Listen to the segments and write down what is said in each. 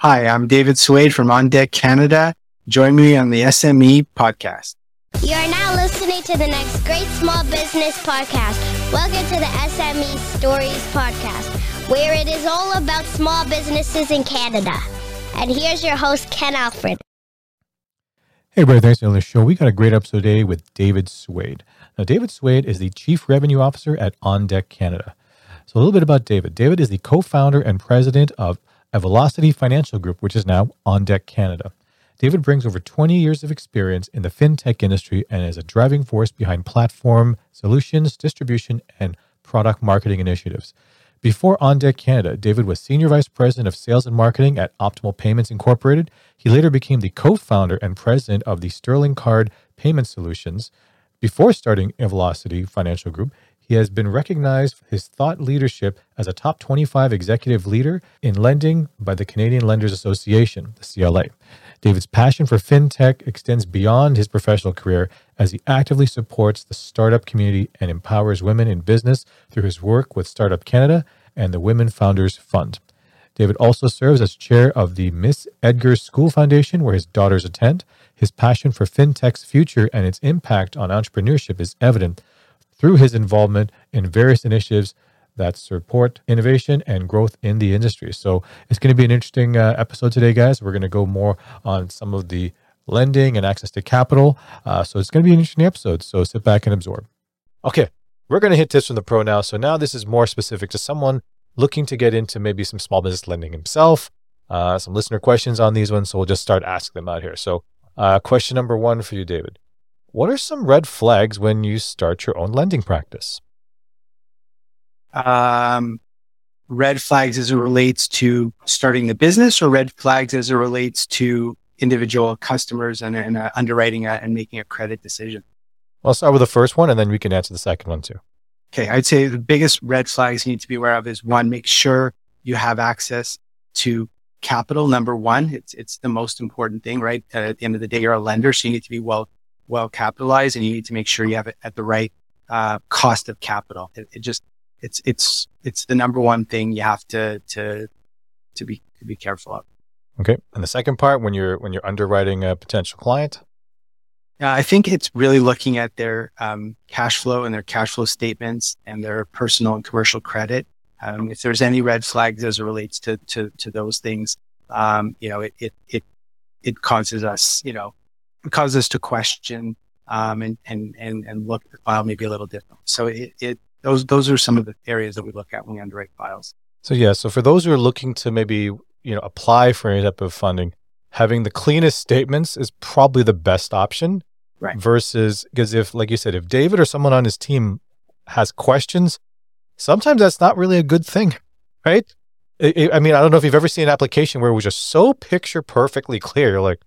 Hi, I'm David Swade from On Deck Canada. Join me on the SME podcast. You are now listening to the next great small business podcast. Welcome to the SME Stories podcast, where it is all about small businesses in Canada. And here's your host, Ken Alfred. Hey, everybody, thanks for joining the show. We got a great episode today with David Swade. Now, David Swade is the Chief Revenue Officer at On Deck Canada. So a little bit about David. David is the co-founder and president of a Velocity Financial Group, which is now On Deck Canada. David brings over 20 years of experience in the fintech industry and is a driving force behind platform solutions, distribution, and product marketing initiatives. Before On Deck Canada, David was Senior Vice President of Sales and Marketing at Optimal Payments Incorporated. He later became the co-founder and president of the Sterling Card Payment Solutions. Before starting Velocity Financial Group, he has been recognized for his thought leadership as a top 25 executive leader in lending by the Canadian Lenders Association, the CLA. David's passion for fintech extends beyond his professional career as he actively supports the startup community and empowers women in business through his work with Startup Canada and the Women Founders Fund. David also serves as chair of the Miss Edgar School Foundation, where his daughters attend. His passion for fintech's future and its impact on entrepreneurship is evident through his involvement in various initiatives that support innovation and growth in the industry. So it's going to be an interesting episode today, guys. We're going to go more on some of the lending and access to capital. So it's going to be an interesting episode. So sit back and absorb. Okay, we're going to hit tips from the pro now. So now this is more specific to someone looking to get into maybe some small business lending himself. Some listener questions on these ones. So we'll just start asking them out here. So question number one for you, David. What are some red flags when you start your own lending practice? Red flags as it relates to starting the business, or red flags as it relates to individual customers and underwriting and making a credit decision? I'll start with the first one, and then we can answer the second one too. Okay, I'd say the biggest red flags you need to be aware of is, one, make sure you have access to capital. Number one, it's the most important thing, right? At the end of the day, you're a lender, so you need to be well capitalized, and you need to make sure you have it at the right cost of capital. It's the number one thing you have to be careful of. Okay. And the second part, when you're underwriting a potential client? I think it's really looking at their cash flow and their cash flow statements and their personal and commercial credit. If there's any red flags as it relates to those things, it causes us, to question and look at the file maybe a little different. So those are some of the areas that we look at when we underwrite files. So for those who are looking to maybe, apply for any type of funding, having the cleanest statements is probably the best option. Right. Versus, because if, like you said, if David or someone on his team has questions, sometimes that's not really a good thing, right? I mean, I don't know if you've ever seen an application where it was just so picture perfectly clear. You're like,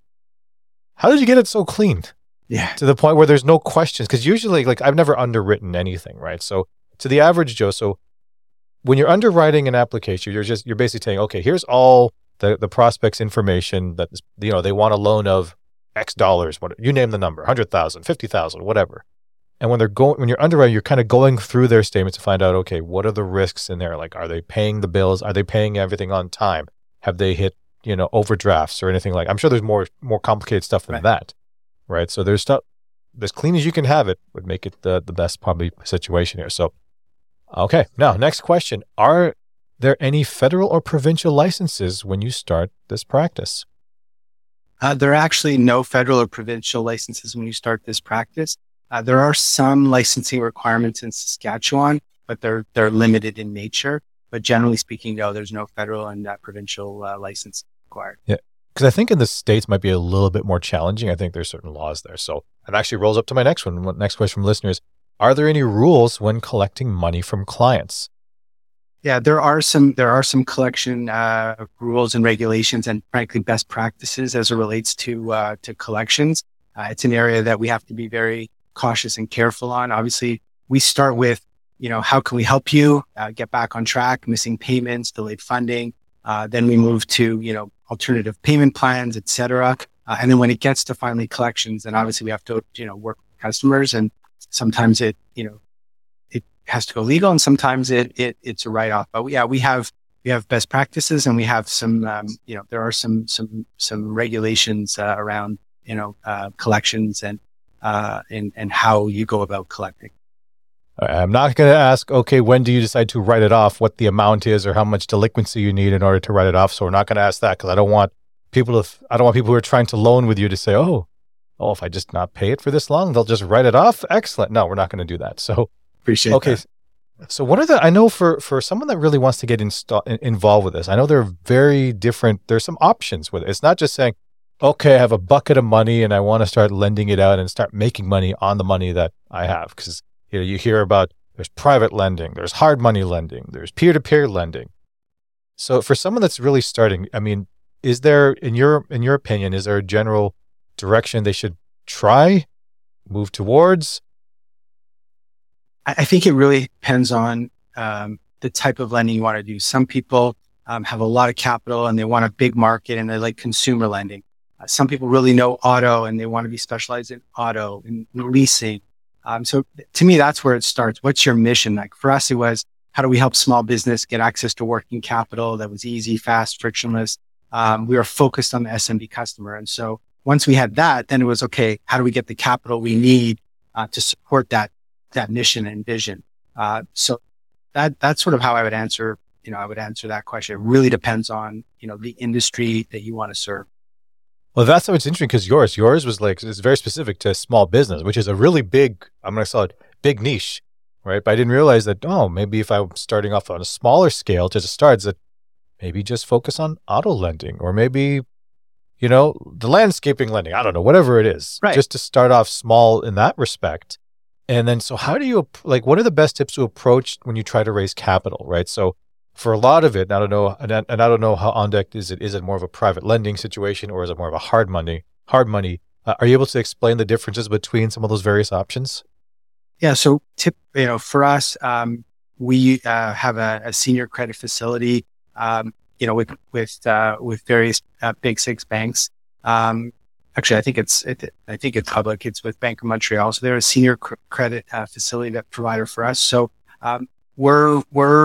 how did you get it so clean? Yeah. To the point where there's no questions. Because usually, I've never underwritten anything, right? So to the average Joe, so when you're underwriting an application, you're basically saying, okay, here's all the prospect's information that, they want a loan of X dollars, you name the number, 100,000, 50,000, whatever. And when you're underwriting, you're kind of going through their statements to find out, okay, what are the risks in there? Like, are they paying the bills? Are they paying everything on time? Have they hit, overdrafts or anything like? I'm sure there's more complicated stuff than that, right? So there's stuff as clean as you can have it would make it the best probably situation here. So, okay, now next question: are there any federal or provincial licenses when you start this practice? There are actually no federal or provincial licenses when you start this practice. There are some licensing requirements in Saskatchewan, but they're limited in nature. But generally speaking, no, there's no federal and provincial license required. Yeah, because I think in the States might be a little bit more challenging. I think there's certain laws there. So it actually rolls up to my next one. Next question from listeners: are there any rules when collecting money from clients? Yeah, there are some collection rules and regulations, and frankly, best practices as it relates to collections. It's an area that we have to be very cautious and careful on. Obviously, we start with, how can we help you get back on track, missing payments, delayed funding. Then we move to, alternative payment plans, et cetera. And then when it gets to finally collections, then obviously we have to, work with customers, and sometimes it has to go legal, and sometimes it's a write-off. But we have have best practices, and we have some, there are some regulations around, collections and how you go about collecting. I'm not going to ask, okay, when do you decide to write it off, what the amount is, or how much delinquency you need in order to write it off. So we're not going to ask that, because I don't want people who are trying to loan with you to say, oh, if I just not pay it for this long, they'll just write it off. Excellent. No, we're not going to do that. So appreciate that. So I know for someone that really wants to get involved with this, I know there are very different, there's some options with it. It's not just saying, okay, I have a bucket of money and I want to start lending it out and start making money on the money that I have. Because you hear about, there's private lending, there's hard money lending, there's peer-to-peer lending. So for someone that's really starting, I mean, is there, in your opinion, is there a general direction they should move towards? I think it really depends on the type of lending you want to do. Some people have a lot of capital and they want a big market and they like consumer lending. Some people really know auto and they want to be specialized in auto and leasing. So to me, that's where it starts. What's your mission? Like for us, it was, how do we help small business get access to working capital that was easy, fast, frictionless? We were focused on the SMB customer. And so once we had that, then it was, okay, how do we get the capital we need to support that mission and vision? So that's sort of how I would answer, that question. It really depends on, the industry that you want to serve. Well, that's what's interesting, because yours was it's very specific to small business, which is a really big, I'm going to call it big niche, right? But I didn't realize that, maybe if I'm starting off on a smaller scale to start, that maybe just focus on auto lending, or maybe, the landscaping lending, I don't know, whatever it is, right, just to start off small in that respect. And then, so how do you, what are the best tips to approach when you try to raise capital, right? So for a lot of it, I don't know, and I don't know how OnDeck is it more of a private lending situation, or is it more of a hard money? Are you able to explain the differences between some of those various options? Yeah. So for us, we have a senior credit facility, with various big six banks. Actually, I think it's public. It's with Bank of Montreal. So they're a senior credit facility that provider for us. So we're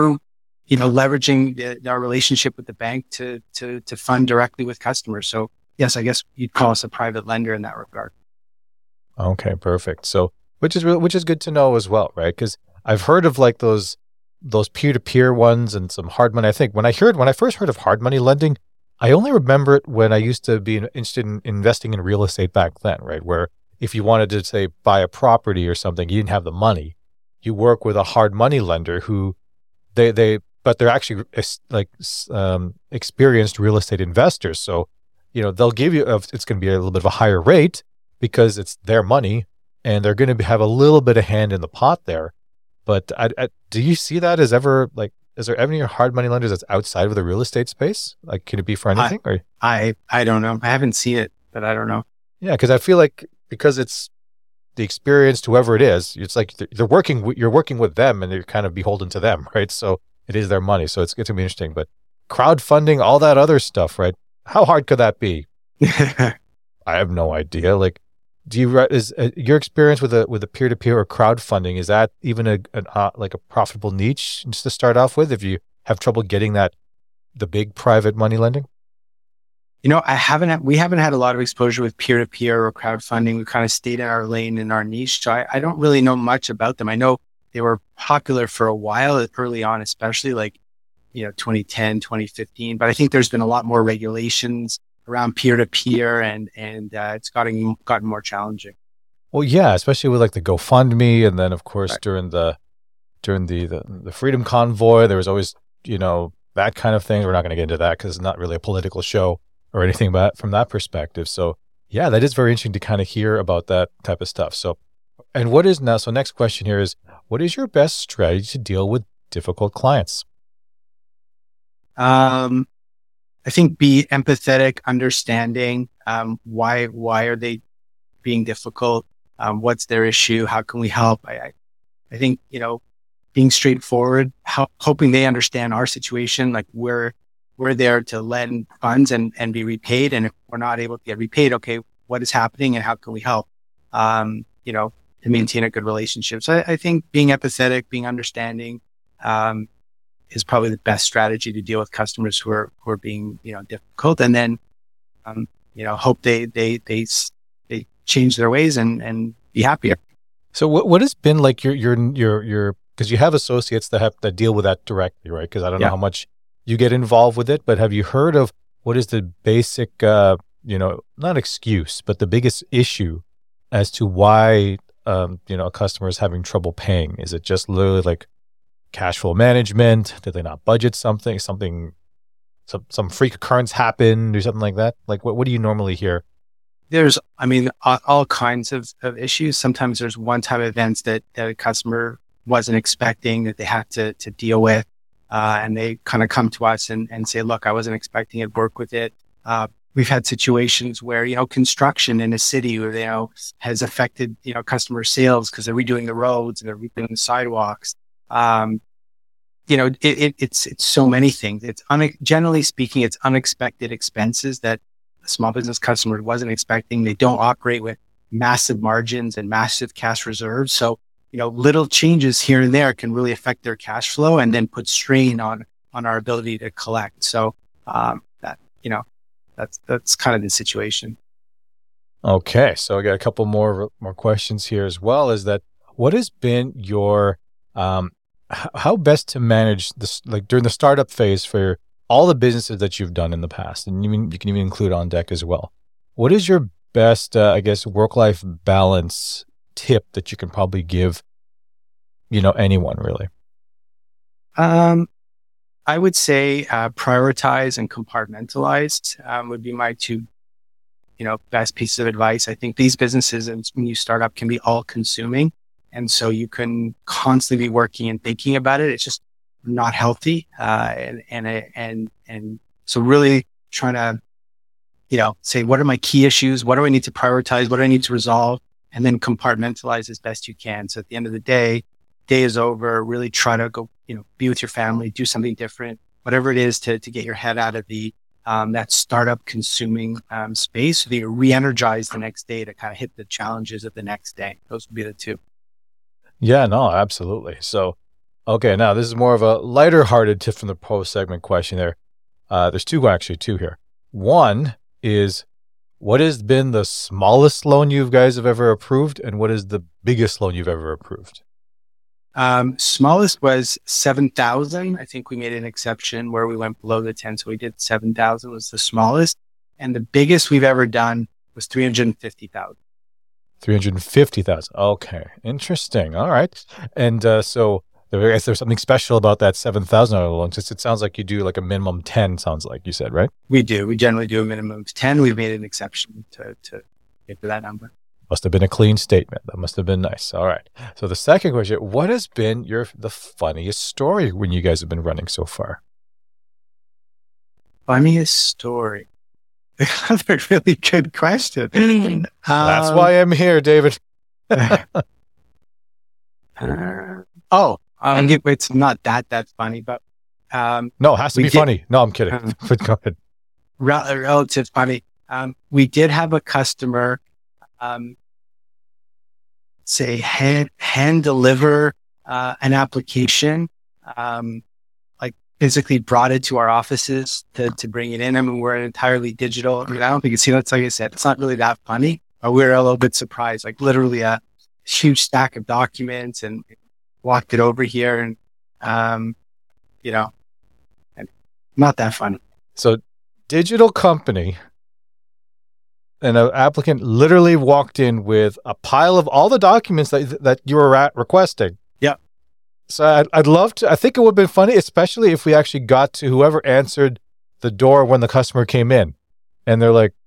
leveraging our relationship with the bank to fund directly with customers. So yes, I guess you'd call us a private lender in that regard. Okay, perfect. So which is good to know as well, right? Because I've heard of those peer-to-peer ones and some hard money. I think when I first heard of hard money lending, I only remember it when I used to be interested in investing in real estate back then, right? Where if you wanted to, say, buy a property or something, you didn't have the money. You work with a hard money lender who but they're actually experienced real estate investors. So, they'll give you, it's going to be a little bit of a higher rate because it's their money and they're going to have a little bit of hand in the pot there. But do you see that as ever, is there any hard money lenders that's outside of the real estate space? Can it be for anything? I don't know. I haven't seen it, but I don't know. Yeah, because I feel like, because it's the experienced, whoever it is, it's like you're working with them and you're kind of beholden to them, right? So it is their money. So it's going to be interesting. But crowdfunding, all that other stuff, right? How hard could that be? I have no idea. Is your experience with a peer-to-peer or crowdfunding, is that even a profitable niche just to start off with, if you have trouble getting the big private money lending? We haven't had a lot of exposure with peer-to-peer or crowdfunding. We kind of stayed in our lane, in our niche. So I don't really know much about them. I know they were popular for a while, early on, especially 2010, 2015. But I think there's been a lot more regulations around peer-to-peer and it's gotten more challenging. Well, yeah, especially with the GoFundMe, and then of course right, during the Freedom Convoy, there was always, that kind of thing. We're not going to get into that because it's not really a political show or anything, but from that perspective. So yeah, that is very interesting to kind of hear about that type of stuff. So, and so next question here is, what is your best strategy to deal with difficult clients? I think be empathetic, understanding, why are they being difficult? What's their issue? How can we help? I think, being straightforward, hoping they understand our situation. We're there to lend funds and be repaid. And if we're not able to get repaid, okay, what is happening and how can we help? To maintain a good relationship. So I think being empathetic, being understanding, is probably the best strategy to deal with customers who are being, difficult, and then, hope they change their ways and be happier. So what has been like your because you have associates that deal with that directly, right? Because I don't know how much you get involved with it, but have you heard of what is the basic, not excuse, but the biggest issue as to why, a customer is having trouble paying? Is it just literally like cash flow management? Did they not budget something, some freak occurrence happened or something like that? Like what do you normally hear? There's, all kinds of issues. Sometimes there's one-time events that a customer wasn't expecting that they had to deal with. And they kind of come to us and say, look, I wasn't expecting it, work with it. We've had situations where, construction in a city where, has affected, customer sales because they're redoing the roads and they're redoing the sidewalks. It's so many things. It's generally speaking, it's unexpected expenses that a small business customer wasn't expecting. They don't operate with massive margins and massive cash reserves. So, little changes here and there can really affect their cash flow and then put strain on our ability to collect. So, that's kind of the situation. Okay. So I got a couple more questions here as well. Is that what has been your, how best to manage this, like during the startup phase for all the businesses that you've done in the past, and you can even include On Deck as well. What is your best, work-life balance tip that you can probably give, anyone really? I would say prioritize and compartmentalize would be my two, best pieces of advice. I think these businesses, when you start up, can be all consuming. And so you can constantly be working and thinking about it. It's just not healthy. And so really trying to, say, what are my key issues? What do I need to prioritize? What do I need to resolve? And then compartmentalize as best you can. So at the end of the day is over, really try to go, be with your family, do something different, whatever it is to get your head out of the, that startup consuming, space so that you're re-energized the next day to kind of hit the challenges of the next day. Those would be the two. Yeah, no, absolutely. So, okay, now this is more of a lighter hearted tip from the post segment question there. There's two here. One is, what has been the smallest loan you guys have ever approved, and what is the biggest loan you've ever approved? Smallest was 7,000. I think we made an exception where we went below the 10. So we did 7,000 was the smallest. And the biggest we've ever done was 350,000. 350,000. Okay. Interesting. All right. And, so I guess there's something special about that $7,000 loan. Just, it sounds like you do like a minimum 10, sounds like you said, right? We do. We generally do a minimum of 10. We've made an exception to get to that number. Must have been a clean statement. That must have been nice. All right. So the second question, what has been the funniest story when you guys have been running so far? Funniest story? Another really good question. That's why I'm here, David. It's not that funny, but no, it has to be funny. No, I'm kidding. But go ahead. Relative funny. We did have a customer say hand deliver an application, like physically brought it to our offices to bring it in. I mean, we're entirely digital. I mean, I don't think that's like I said, it's not really that funny, but we were a little bit surprised, like literally a huge stack of documents and walked it over here and, and not that funny. So digital company, and an applicant literally walked in with a pile of all the documents that you were requesting. Yeah. So I'd love to, I think it would have been funny, especially if we actually got to whoever answered the door when the customer came in. And they're like,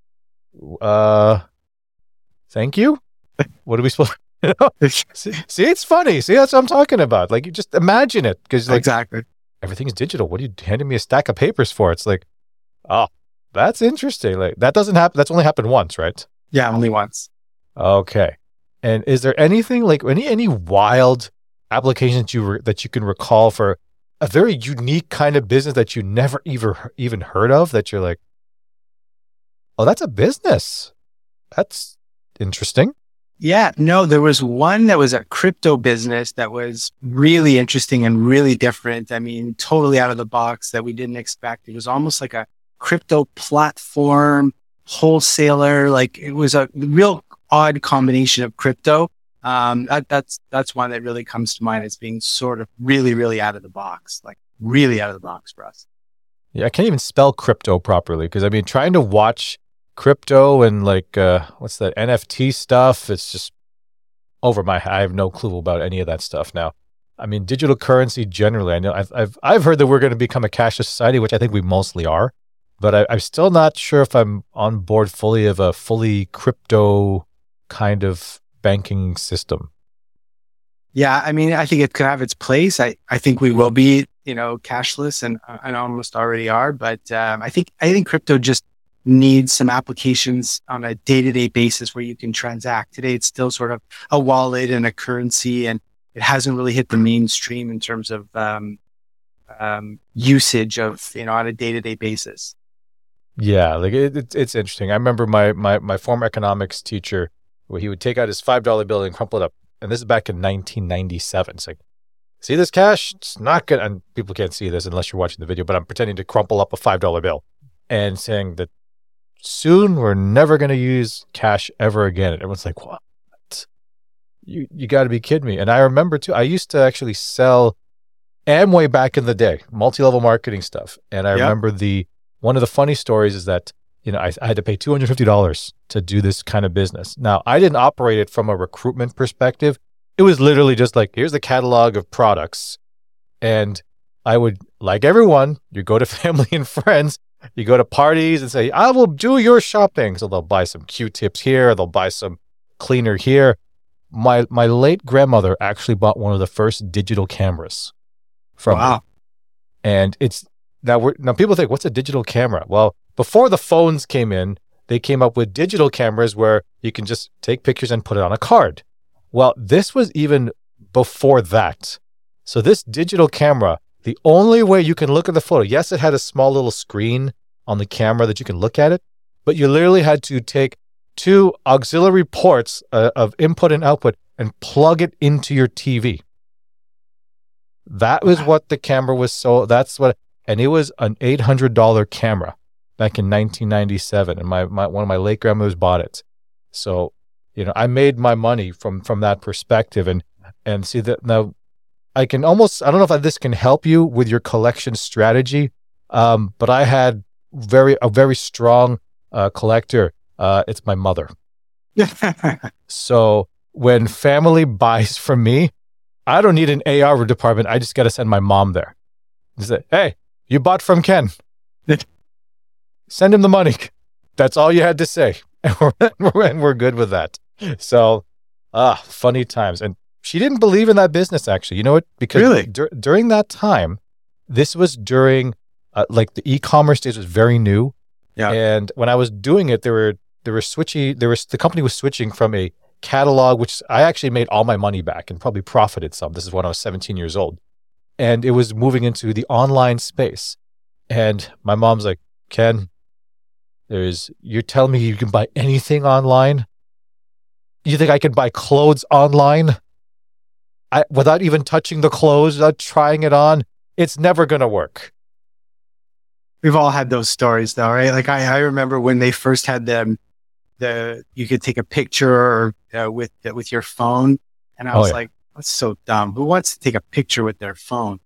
thank you? What are we supposed to See, it's funny. See, that's what I'm talking about. Like, you just imagine it. Because exactly. Everything's digital. What are you handing me a stack of papers for? It's like, oh, that's interesting. Like, that doesn't happen. That's only happened once, right? Yeah, only once. Okay. And is there anything like any wild applications that you can recall for a very unique kind of business that you never even heard of, that you're like, oh, that's a business. That's interesting. Yeah, no, there was one that was a crypto business that was really interesting and really different. I mean, totally out of the box that we didn't expect. It was almost like a crypto platform wholesaler. Like it was a real odd combination of crypto. That's one that really comes to mind as being sort of really, really out of the box, like really out of the box for us. Yeah, I can't even spell crypto properly because I mean, trying to watch crypto and like what's that NFT stuff, it's just over my head. I have no clue about any of that stuff now. I mean, digital currency generally, I know I've heard that we're going to become a cashless society, which I think we mostly are, but I'm still not sure if I'm on board fully of a fully crypto kind of banking system. Yeah, I mean, I think it could have its place. I think we will be, cashless and almost already are. But I think crypto just needs some applications on a day-to-day basis where you can transact. Today, it's still sort of a wallet and a currency, and it hasn't really hit the mainstream in terms of usage of, on a day-to-day basis. Yeah, like it's interesting. I remember my former economics teacher, where he would take out his $5 bill and crumple it up. And this is back in 1997. It's like, see this cash? It's not good. And people can't see this unless you're watching the video, but I'm pretending to crumple up a $5 bill and saying that soon we're never going to use cash ever again. And everyone's like, what? You got to be kidding me. And I remember too, I used to actually sell Amway back in the day, multi-level marketing stuff. And I remember one of the funny stories is that, I had to pay $250 to do this kind of business. Now, I didn't operate it from a recruitment perspective. It was literally just like, here's the catalog of products. And I would, like everyone, you go to family and friends, you go to parties and say, I will do your shopping. So they'll buy some Q-tips here. They'll buy some cleaner here. My late grandmother actually bought one of the first digital cameras from me. And now people think, what's a digital camera? Well, before the phones came in, they came up with digital cameras where you can just take pictures and put it on a card. Well, this was even before that. So this digital camera, the only way you can look at the photo, yes, it had a small little screen on the camera that you can look at it, but you literally had to take two auxiliary ports of input and output and plug it into your TV. That was what the camera was. And it was an $800 camera back in 1997, and one of my late grandmothers bought it. So, I made my money from that perspective, and see that now I don't know if this can help you with your collection strategy, but I had a very strong collector. It's my mother. So when family buys from me, I don't need an AR department. I just got to send my mom there. Say, hey, you bought from Ken. Send him the money. That's all you had to say. And we're good with that. So, funny times. And she didn't believe in that business, actually. You know what? Because really? During that time, this was during, the e-commerce days was very new. Yeah. And when I was doing it, the company was switching from a catalog, which I actually made all my money back and probably profited some. This is when I was 17 years old. And it was moving into the online space. And my mom's like, Ken, you're telling me you can buy anything online? You think I can buy clothes online? Without even touching the clothes, without trying it on? It's never going to work. We've all had those stories though, right? Like I remember when they first had you could take a picture with your phone. And I was like, that's so dumb. Who wants to take a picture with their phone?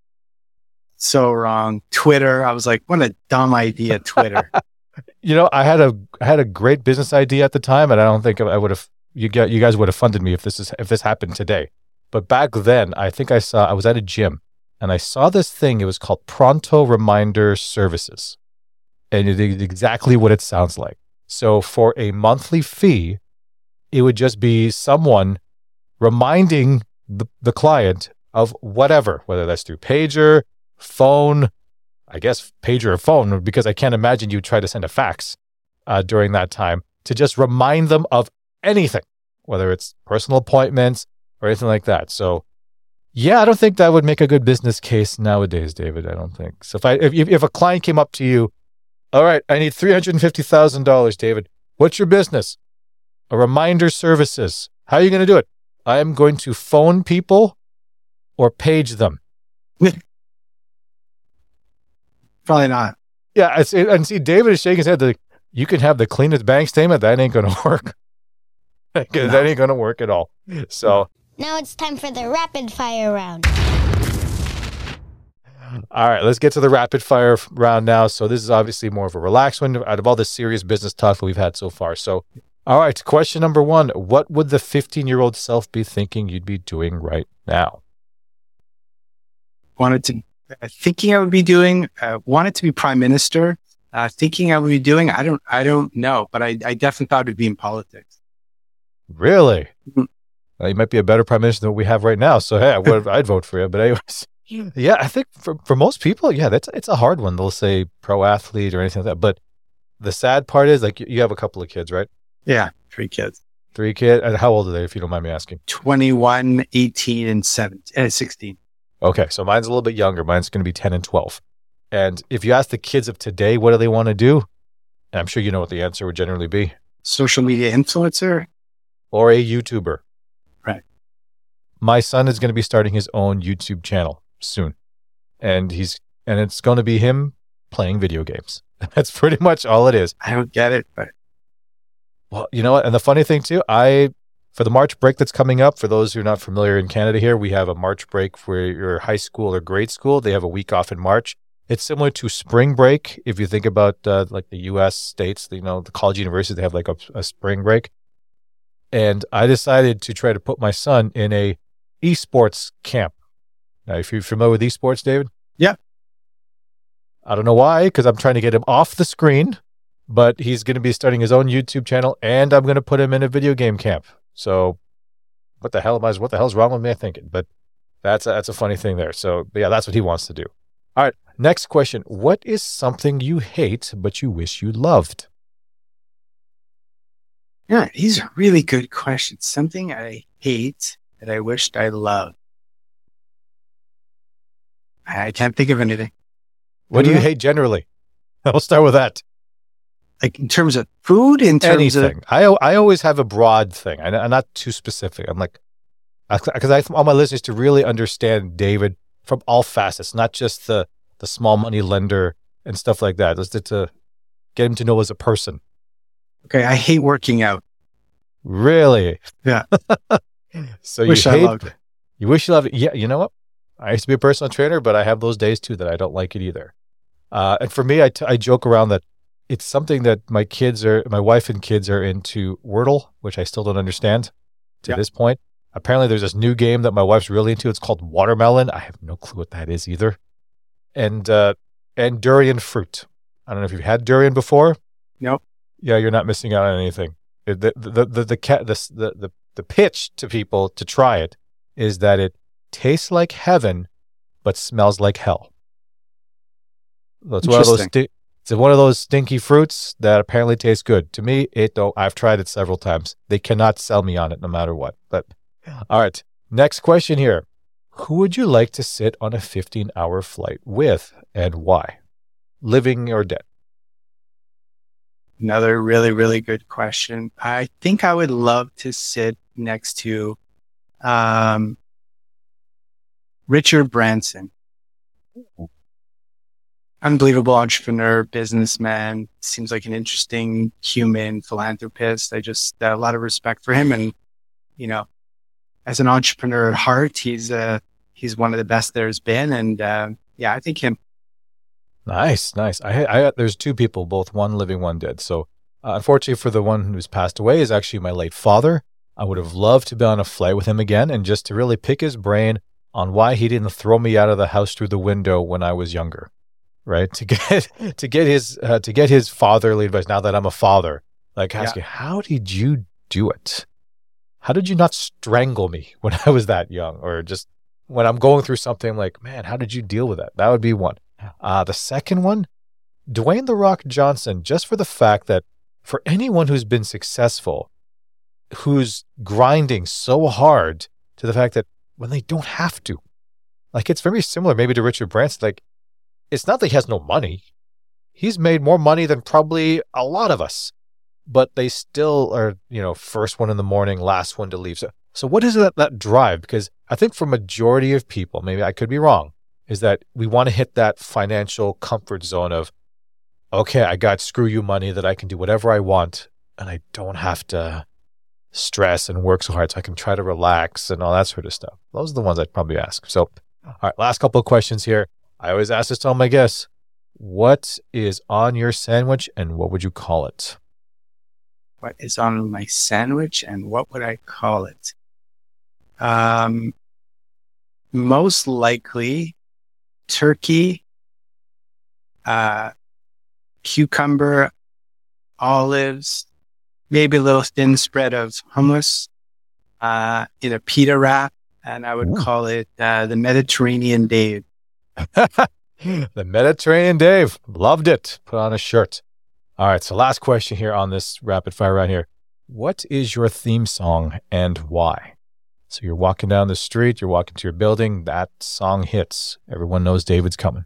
So wrong. Twitter. I was like, what a dumb idea, Twitter. I had a great business idea at the time, and I don't think I would have. You guys would have funded me if this happened today. But back then, I think I was at a gym, and I saw this thing. It was called Pronto Reminder Services, and it is exactly what it sounds like. So for a monthly fee, it would just be someone reminding the client of whatever, whether that's through pager, phone. I guess pager or phone, because I can't imagine you'd try to send a fax during that time, to just remind them of anything, whether it's personal appointments or anything like that. So, yeah, I don't think that would make a good business case nowadays, David. I don't think. So if a client came up to you, all right, I need $350,000, David. What's your business? a reminder services. How are you going to do it? I am going to phone people or page them. Probably not. Yeah, and see, David is shaking his head. Like, you can have the cleanest bank statement. That ain't going to work. That ain't going to work at all. So now it's time for the rapid fire round. All right, let's get to the rapid fire round now. So this is obviously more of a relaxed one out of all the serious business talk that we've had so far. So, all right, question number 1. What would the 15-year-old self be thinking you'd be doing right now? Thinking I would be doing, wanted to be prime minister. Thinking I would be doing, I don't know, but I definitely thought it would be in politics. Really? You might be a better prime minister than what we have right now. So, hey, I'd vote for you. But anyways, yeah, I think for most people, yeah, it's a hard one. They'll say pro athlete or anything like that. But the sad part is, like, you have a couple of kids, right? Yeah, 3 kids. 3 kids. And how old are they, if you don't mind me asking? 21, 18, and 16. Okay, so mine's a little bit younger. Mine's going to be 10 and 12. And if you ask the kids of today, what do they want to do? And I'm sure you know what the answer would generally be. Social media influencer. Or a YouTuber. Right. My son is going to be starting his own YouTube channel soon. And it's going to be him playing video games. That's pretty much all it is. I don't get it, but... Well, you know what? And the funny thing too, for the March break that's coming up, for those who are not familiar in Canada here, we have a March break for your high school or grade school. They have a week off in March. It's similar to spring break. If you think about like the U.S. states, the college universities, they have like a spring break. And I decided to try to put my son in a esports camp. Now, if you're familiar with esports, David? Yeah. I don't know why, because I'm trying to get him off the screen, but he's going to be starting his own YouTube channel, and I'm going to put him in a video game camp. So what the hell's wrong with me, I'm thinking? But that's a funny thing there. So yeah, that's what he wants to do. All right, next question. What is something you hate but you wish you loved? Yeah, these are really good questions. Something I hate that I wished I loved. I can't think of anything. What do you hate generally? I'll start with that. Like in terms of food, anything. I always have a broad thing. I'm not too specific. I'm like, because I want my listeners to really understand David from all facets, not just the small money lender and stuff like that. Just to get him to know as a person. Okay, I hate working out. Really? Yeah. So I loved it. You wish you loved it. Yeah, you know what? I used to be a personal trainer, but I have those days too that I don't like it either. And for me, I joke around that it's something that my wife and kids are into Wordle, which I still don't understand to this point. Apparently there's this new game that my wife's really into. It's called Watermelon. I have no clue what that is either. And durian fruit. I don't know if you've had durian before. Nope. Yeah, you're not missing out on anything. The pitch to people to try it is that it tastes like heaven, but smells like hell. So it's one of those stinky fruits that apparently tastes good. To me, I've tried it several times. They cannot sell me on it no matter what. But all right, next question here. Who would you like to sit on a 15-hour flight with and why? Living or dead? Another really, really good question. I think I would love to sit next to Richard Branson. Unbelievable entrepreneur, businessman, seems like an interesting human philanthropist. I just a lot of respect for him. And, as an entrepreneur at heart, he's one of the best there's been. And I think him. Nice. There's 2 people, both one living, one dead. So unfortunately for the one who's passed away is actually my late father. I would have loved to be on a flight with him again and just to really pick his brain on why he didn't throw me out of the house through the window when I was younger, right? To get his fatherly advice now that I'm a father, like asking, how did you do it? How did you not strangle me when I was that young? Or just when I'm going through something, I'm like, man, how did you deal with that? That would be one. The second one, Dwayne "The Rock" Johnson, just for the fact that for anyone who's been successful, who's grinding so hard to the fact that when they don't have to, like it's very similar maybe to Richard Branson. Like it's not that he has no money. He's made more money than probably a lot of us. but they still are, first one in the morning, last one to leave. So what is that drive? Because I think for majority of people, maybe I could be wrong, is that we want to hit that financial comfort zone of, okay, I got screw you money that I can do whatever I want and I don't have to stress and work so hard, so I can try to relax and all that sort of stuff. Those are the ones I'd probably ask. So, all right, last couple of questions here. I always ask this to all my guests. What is on your sandwich and what would you call it? What is on my sandwich and what would I call it? Most likely turkey, cucumber, olives, maybe a little thin spread of hummus, in a pita wrap, and I would call it the Mediterranean Dave. The Mediterranean Dave. Loved it. Put on a shirt. All right, so last question here on this rapid fire round here. What is your theme song and why? So you're walking down the street, you're walking to your building, that song hits. Everyone knows David's coming.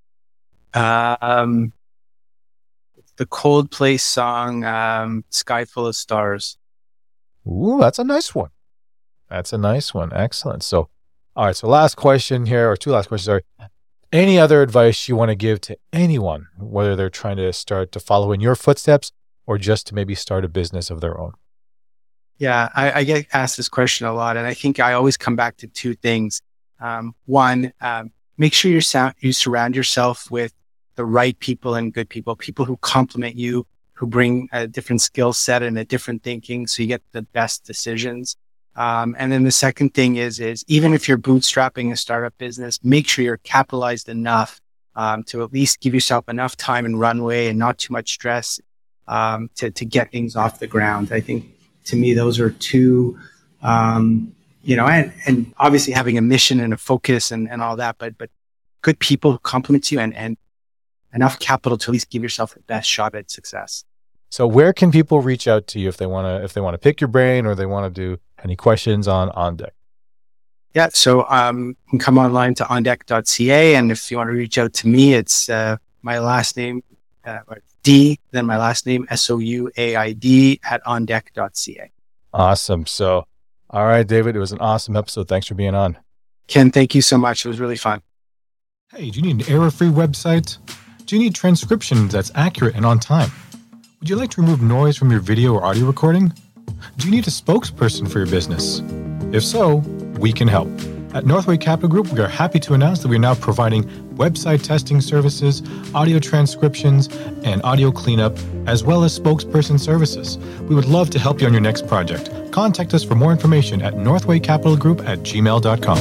The Coldplay song, Sky Full of Stars. Ooh, that's a nice one. That's a nice one. Excellent. So, all right, so last question here, or two last questions are, any other advice you want to give to anyone, whether they're trying to start to follow in your footsteps or just to maybe start a business of their own? Yeah, I get asked this question a lot, and I think I always come back to two things. One, make sure you surround yourself with the right people and good people who complement you, who bring a different skill set and a different thinking, so you get the best decisions. And then the second thing is even if you're bootstrapping a startup business, make sure you're capitalized enough to at least give yourself enough time and runway and not too much stress to get things off the ground. I think to me, those are two, and obviously having a mission and a focus and all that, but good people who complement you and enough capital to at least give yourself the best shot at success. So where can people reach out to you if they want to pick your brain or they want to do any questions on OnDeck? Yeah, so you can come online to ondeck.ca, and if you want to reach out to me, it's my last name, D, then my last name, SOUAID at ondeck.ca. Awesome. So, all right, David, it was an awesome episode. Thanks for being on. Ken, thank you so much. It was really fun. Hey, do you need an error-free website? Do you need transcription that's accurate and on time? Would you like to remove noise from your video or audio recording? Do you need a spokesperson for your business? If so, we can help. At Northway Capital Group, we are happy to announce that we are now providing website testing services, audio transcriptions, and audio cleanup, as well as spokesperson services. We would love to help you on your next project. Contact us for more information at northwaycapitalgroup@gmail.com.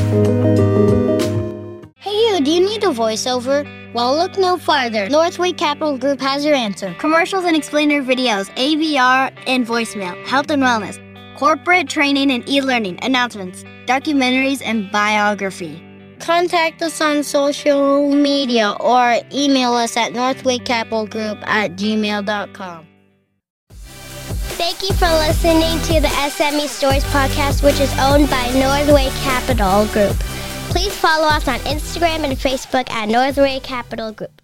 Hey you, do you need a voiceover? Well, look no farther. Northway Capital Group has your answer. Commercials and explainer videos, AVR and voicemail, health and wellness, corporate training and e-learning, announcements, documentaries, and biography. Contact us on social media or email us at northwaycapitalgroup@gmail.com. Thank you for listening to the SME Stories podcast, which is owned by Northway Capital Group. Please follow us on Instagram and Facebook at Northway Capital Group.